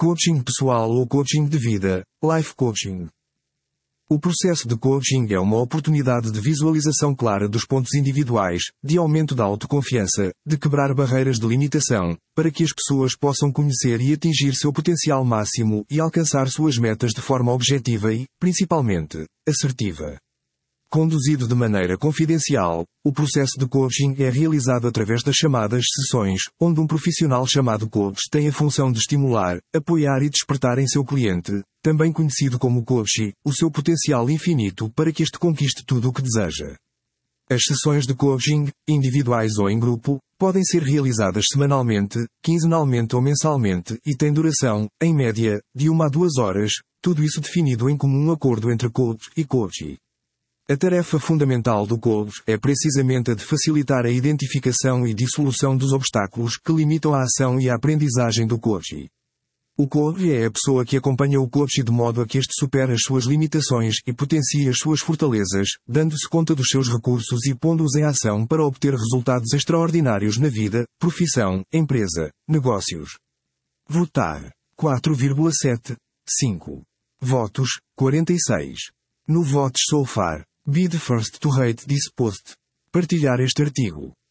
Coaching pessoal ou coaching de vida, life coaching. O processo de coaching é uma oportunidade de visualização clara dos pontos individuais, de aumento da autoconfiança, de quebrar barreiras de limitação, para que as pessoas possam conhecer e atingir seu potencial máximo e alcançar suas metas de forma objetiva e, principalmente, assertiva. Conduzido de maneira confidencial, o processo de coaching é realizado através das chamadas sessões, onde um profissional chamado coach tem a função de estimular, apoiar e despertar em seu cliente, também conhecido como coach, o seu potencial infinito para que este conquiste tudo o que deseja. As sessões de coaching, individuais ou em grupo, podem ser realizadas semanalmente, quinzenalmente ou mensalmente e têm duração, em média, de 1 a 2 horas, tudo isso definido em comum acordo entre coach e coachee. A tarefa fundamental do coach é precisamente a de facilitar a identificação e dissolução dos obstáculos que limitam a ação e a aprendizagem do coach. O coach é a pessoa que acompanha o coach de modo a que este supere as suas limitações e potencie as suas fortalezas, dando-se conta dos seus recursos e pondo-os em ação para obter resultados extraordinários na vida, profissão, empresa, negócios. Votar. 4,7. 5. Votos. 46. No Votes So Far. Be the first to rate this post. Partilhar este artigo.